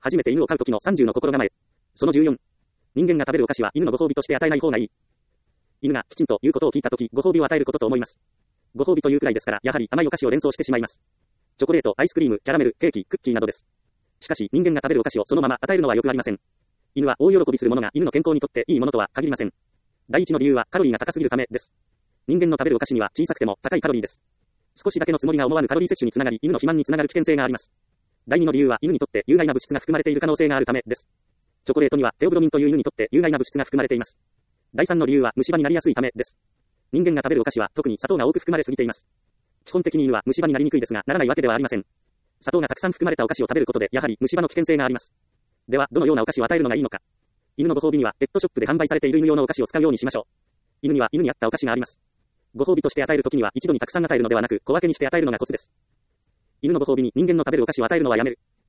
初めて犬を飼う時の30の心構え。その14。人間が食べるお菓子は犬のご褒美として与えない方がいい。犬がきちんと言うことを聞いた時、ご褒美を与えることと思います。ご褒美というくらいですから、やはり甘いお菓子を連想してしまいます。チョコレート、アイスクリーム、キャラメル、ケーキ、クッキーなどです。しかし、人間が食べるお菓子をそのまま与えるのはよくありません。犬は大喜びするものが犬の健康にとっていいものとは限りません。第一の理由はカロリーが高すぎるためです。人間の食べるお菓子には小さくても高いカロリーです。少しだけのつもりが思わぬカロリー摂取につながり、犬の肥満につながる危険性があります。第二の理由は犬にとって有害な物質が含まれている可能性があるためです。チョコレートにはテオブロミンという犬にとって有害な物質が含まれています。第三の理由は虫歯になりやすいためです。人間が食べるお菓子は特に砂糖が多く含まれすぎています。基本的に犬は虫歯になりにくいですが、ならないわけではありません。砂糖がたくさん含まれたお菓子を食べることで、やはり虫歯の危険性があります。では、どのようなお菓子を与えるのがいいのか。犬のご褒美には、ペットショップで販売されている犬用のお菓子を使うようにしましょう。犬には犬に合ったお菓子があります。ご褒美として与えるときには一度にたくさん与えるのではなく、小分けにして与えるのがコツです。犬のご褒美に人間の食べるお菓子を与えるのはやめる。